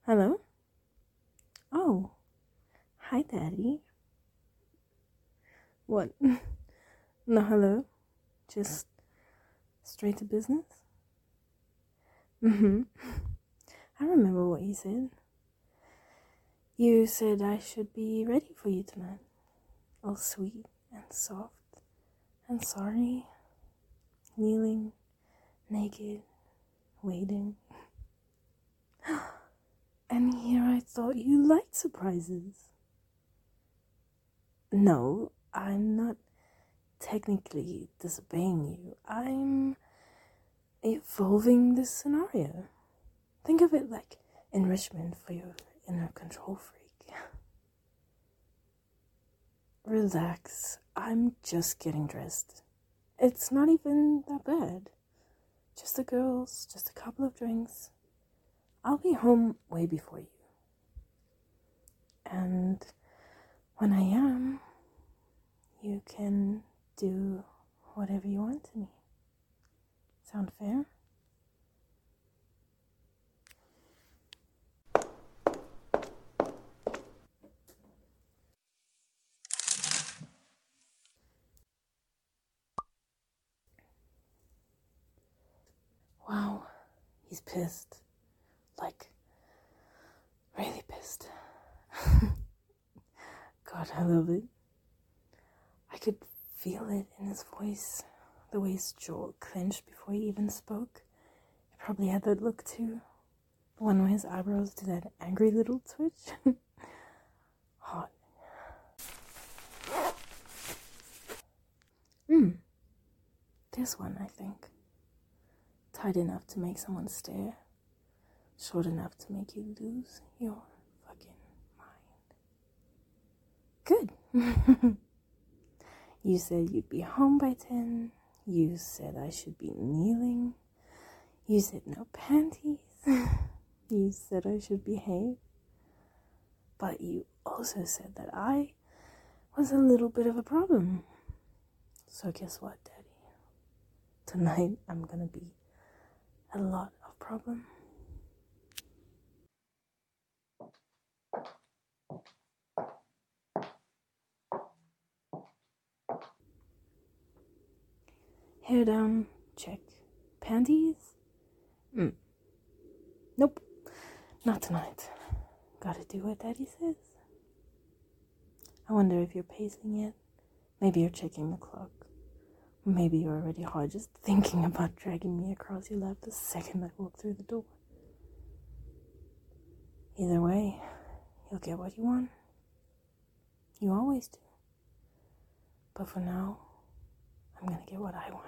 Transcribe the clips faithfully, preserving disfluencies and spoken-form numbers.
Hello? Oh, hi, Daddy. What? No, hello? Just straight to business? Mm-hmm. I remember what you said. You said I should be ready for you tonight. All sweet and soft and sorry. Kneeling, naked, waiting. And here I thought you liked surprises. No, I'm not technically disobeying you. I'm evolving this scenario. Think of it like enrichment for your inner control freak. Relax, I'm just getting dressed. It's not even that bad. Just the girls, just a couple of drinks. I'll be home way before you. And when I am, you can do whatever you want to me. Sound fair? Wow, he's pissed. Like, really pissed. God, I love it. I could feel it in his voice, the way his jaw clenched before he even spoke. He probably had that look too. The one where his eyebrows did that angry little twitch. Hot. Hmm. This one, I think. Tight enough to make someone stare. Short enough to make you lose your fucking mind. Good. You said you'd be home by ten. You said I should be kneeling. You said no panties. You said I should behave. But you also said that I was a little bit of a problem. So guess what, Daddy? Tonight I'm gonna be a lot of problem. Hair down, check. Panties? Mm. Nope, not tonight. Gotta do what Daddy says. I wonder if you're pacing yet. Maybe you're checking the clock. Maybe you're already hard just thinking about dragging me across your lap the second I walk through the door. Either way, you'll get what you want. You always do. But for now, I'm gonna get what I want.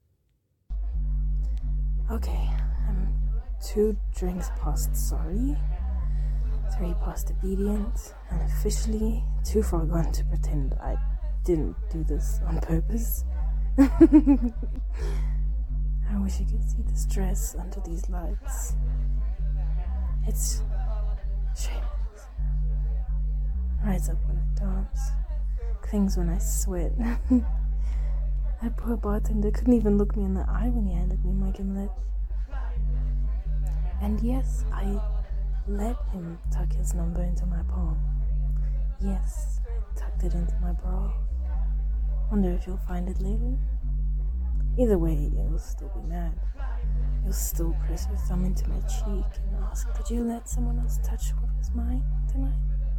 Okay, I'm two drinks past sorry, three past obedient, and officially too far gone to pretend I didn't do this on purpose. I wish you could see the stress under these lights. It's shameless. Rise up when I dance, clings when I sweat. That poor bartender couldn't even look me in the eye when he handed me my gimlet. And yes, I let him tuck his number into my palm. Yes, I tucked it into my bra. Wonder if you'll find it later. Either way, you'll still be mad. You'll still press your thumb into my cheek and ask, did you let someone else touch what was mine tonight?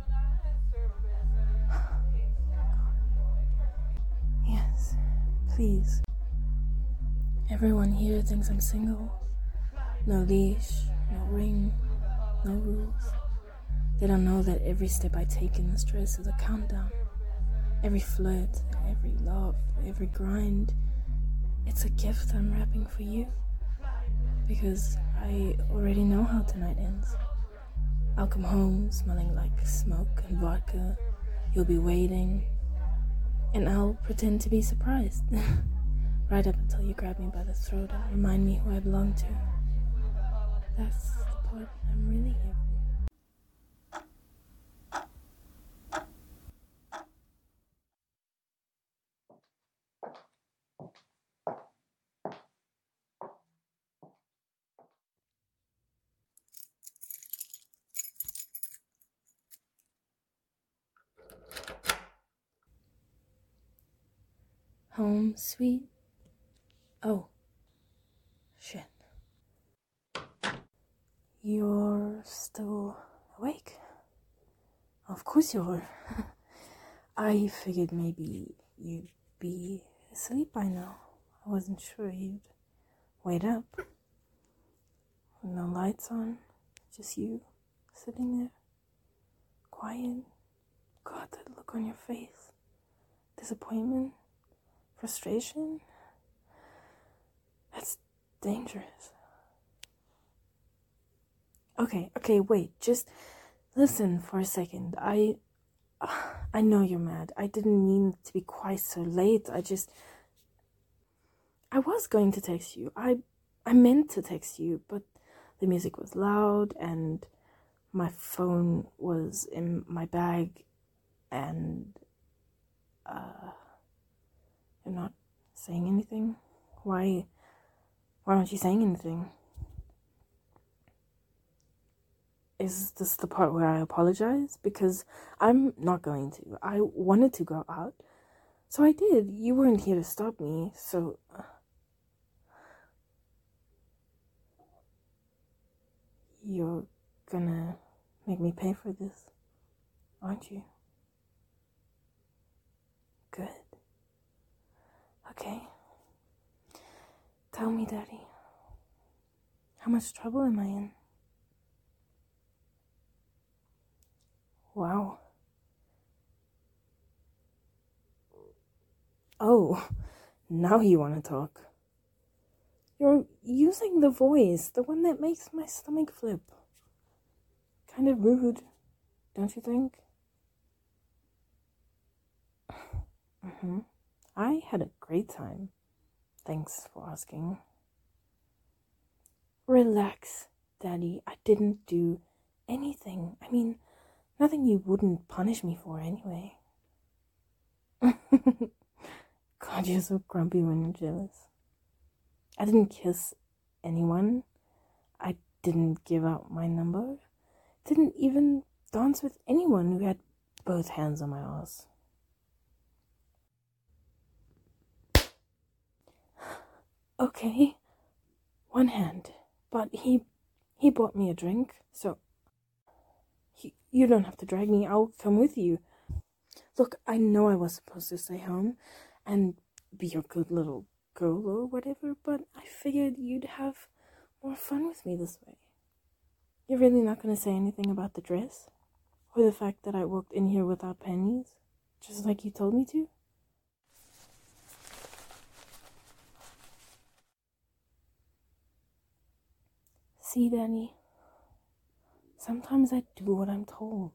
Yes, please. Everyone here thinks I'm single. No leash, no ring, no rules. They don't know that every step I take in this dress is a countdown. Every flirt, every love, every grind, it's a gift I'm wrapping for you. Because I already know how tonight ends. I'll come home smelling like smoke and vodka. You'll be waiting. And I'll pretend to be surprised. Right up until you grab me by the throat and remind me who I belong to. That's the part I'm really here for. Home sweet. Oh. Shit. You're still awake? Of course you are. I figured maybe you'd be asleep by now. I wasn't sure you'd wait up. With no lights on, just you sitting there, quiet. God, that look on your face. Disappointment, frustration. That's dangerous. Okay, okay, wait, just listen for a second. I I know you're mad. I didn't mean to be quite so late. I just I was going to text you. I I meant to text you, but the music was loud and my phone was in my bag and uh you're not saying anything? Why why aren't you saying anything? Is this the part where I apologize? Because I'm not going to. I wanted to go out, so I did. You weren't here to stop me, so... Uh, you're gonna make me pay for this, aren't you? Good. Okay. Tell me, Daddy. How much trouble am I in? Wow. Oh, now you want to talk. You're using the voice, the one that makes my stomach flip. Kind of rude, don't you think? Mm-hmm. I had a great time. Thanks for asking. Relax, Daddy. I didn't do anything. I mean, nothing you wouldn't punish me for anyway. God, you're so grumpy when you're jealous. I didn't kiss anyone. I didn't give out my number. Didn't even dance with anyone who had both hands on my ass. Okay, one hand. But he he bought me a drink, so he, you don't have to drag me. I'll come with you. Look, I know I was supposed to stay home and be your good little girl or whatever, but I figured you'd have more fun with me this way. You're really not going to say anything about the dress? Or the fact that I walked in here without panties? Just like you told me to? See, Danny, sometimes I do what I'm told.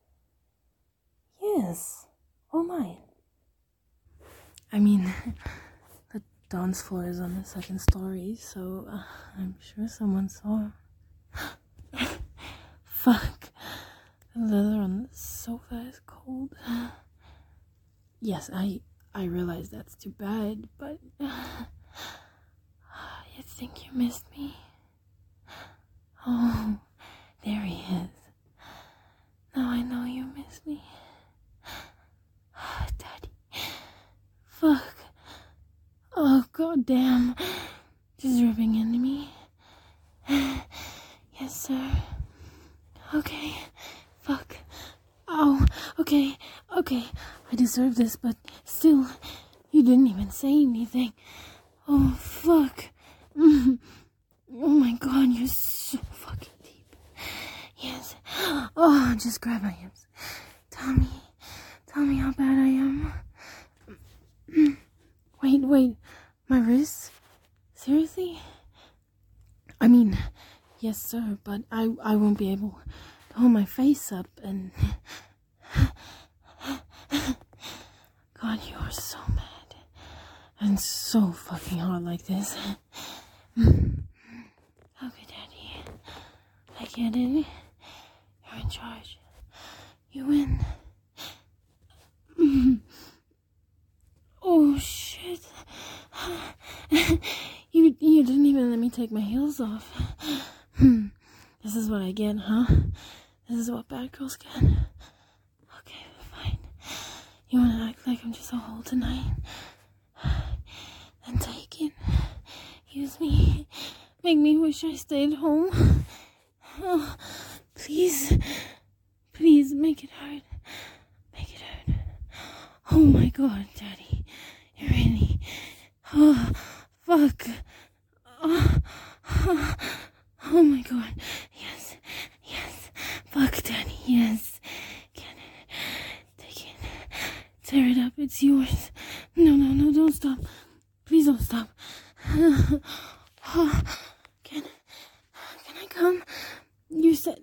Yes, all mine. I mean, the dance floor is on the second story, so uh, I'm sure someone saw. Fuck. The leather on the sofa is cold. Yes, I I realize that's too bad, but uh, you think you missed me? Oh, there he is. Now I know you miss me. Daddy. Fuck. Oh, goddamn. Just ripping into me. Yes, sir. Okay. Fuck. Oh, okay. Okay. I deserve this, but still, you didn't even say anything. Oh, fuck. Mm. Oh my god, you're so fucking deep. Yes. Oh, just grab my hips. Tell me. Tell me how bad I am. Wait, wait. My wrists? Seriously? I mean, yes, sir, but I, I won't be able to hold my face up and... God, you are so mad. And so fucking hard like this. Okay, Daddy. I get it. You're in charge. You win. Oh, shit. you, you didn't even let me take my heels off. This is what I get, huh? This is what bad girls get. Okay, fine. You wanna act like I'm just a hole tonight? Use me. Make me wish I stayed home. Oh, please. Please make it hurt. Make it hurt. Oh my god, Daddy. You really... Oh, fuck. Oh, oh, oh my god. Yes. Yes. Fuck, Daddy. Yes. Get it. Take it. Tear it up. It's yours. No, no, no. Don't stop. Please don't stop. Oh, can, can I come? You said...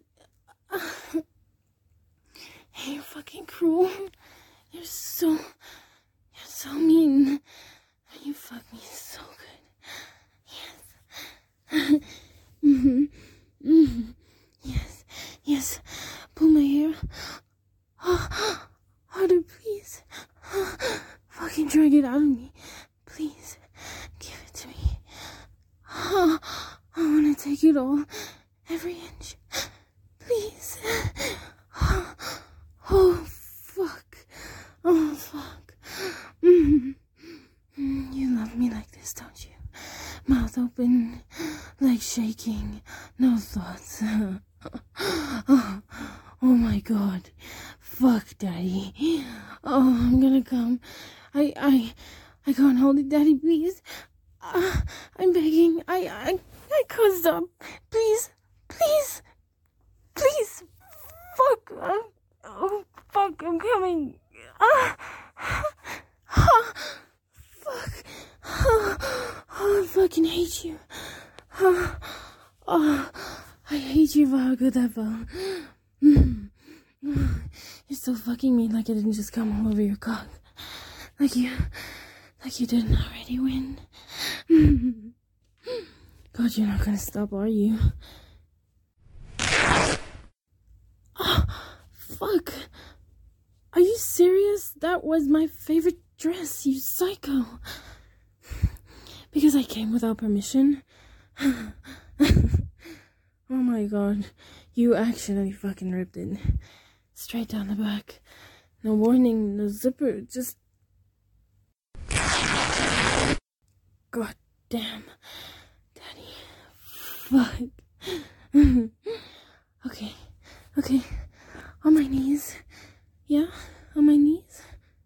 You're fucking cruel. You're so... You're so mean. You fuck me so good. Yes. mm-hmm. Mm-hmm. Yes. Yes. Pull my hair. Oh, harder, please. Oh, fucking drag it out of me. Please. Give it to me. Oh, I want to take it all. Every inch. Please. Oh, oh fuck. Oh, fuck. Mm. Mm, you love me like this, don't you? Mouth open, legs shaking, no thoughts. oh, oh my god. Fuck, Daddy. Oh, I'm gonna come. I, I, I can't hold it, Daddy, please. Uh, I'm begging. I, I, I can't stop. Please, please, please. Fuck. Uh, oh, fuck. I'm coming. Uh, uh, fuck. Oh, oh, I fucking hate you. Oh, oh, I hate you for how good that felt. Mm. You're still fucking me like I didn't just come all over your cock. Like you, like you didn't already win. God, you're not gonna stop, are you? Oh, fuck. Are you serious? That was my favorite dress, you psycho. Because I came without permission? Oh my god. You actually fucking ripped it. Straight down the back. No warning, no zipper, just... God damn. Daddy. Fuck. Okay. Okay. On my knees. Yeah? On my knees?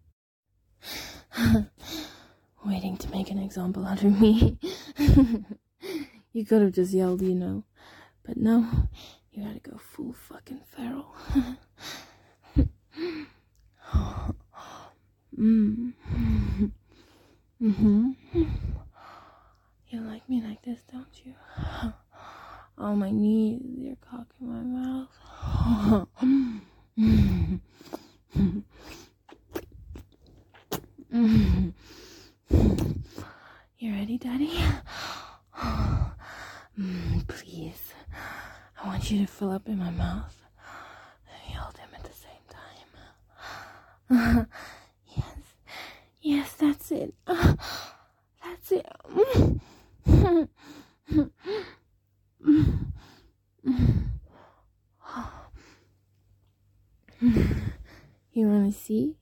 Waiting to make an example out of me. You could have just yelled, you know. But no, you had to go full fucking feral. mm. Mm-hmm. You like me like this, don't you? On my knees, your cock in my mouth. You ready, Daddy? Mm, please. I want you to fill up in my mouth and hold him at the same time. Yes. Yes, that's it. That's it. You wanna see?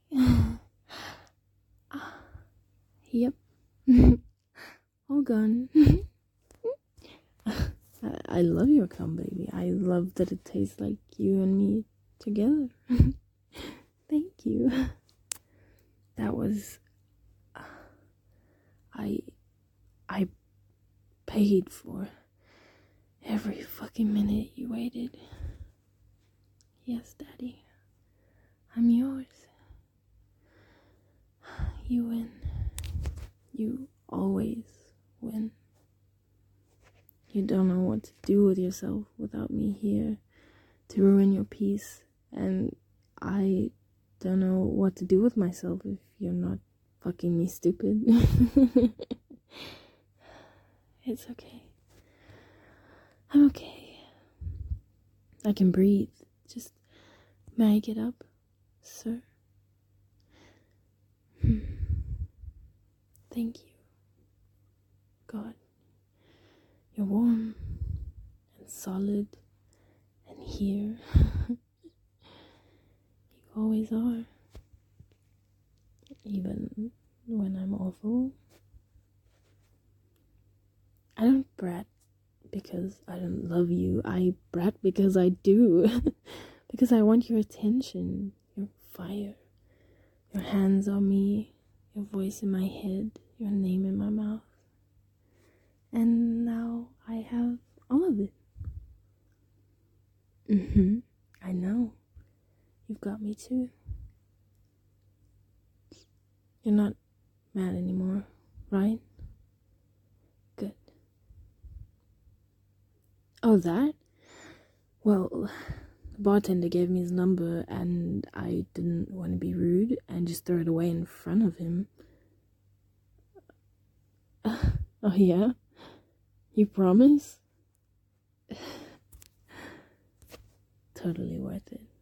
Yep. All gone. I, I love your cum, baby. I love that it tastes like you and me together. Thank you. That was... Uh, I... I paid for every fucking minute you waited. Yes, Daddy. I'm yours. You win. You always win. You don't know what to do with yourself without me here to ruin your peace. And I don't know what to do with myself if you're not fucking me stupid. It's okay. I'm okay. I can breathe. Just, may I get up, sir? Hmm. Thank you. God. You're warm and solid and here. You always are. Even when I'm awful. I don't brat because I don't love you. I brat because I do. Because I want your attention, your fire, your hands on me, your voice in my head, your name in my mouth. And now I have all of it. Mm-hmm. I know. You've got me too. You're not mad anymore, right? Good. Oh, that? Well, the bartender gave me his number and I didn't want to be rude and just throw it away in front of him. Uh, oh, yeah? You promise? Totally worth it.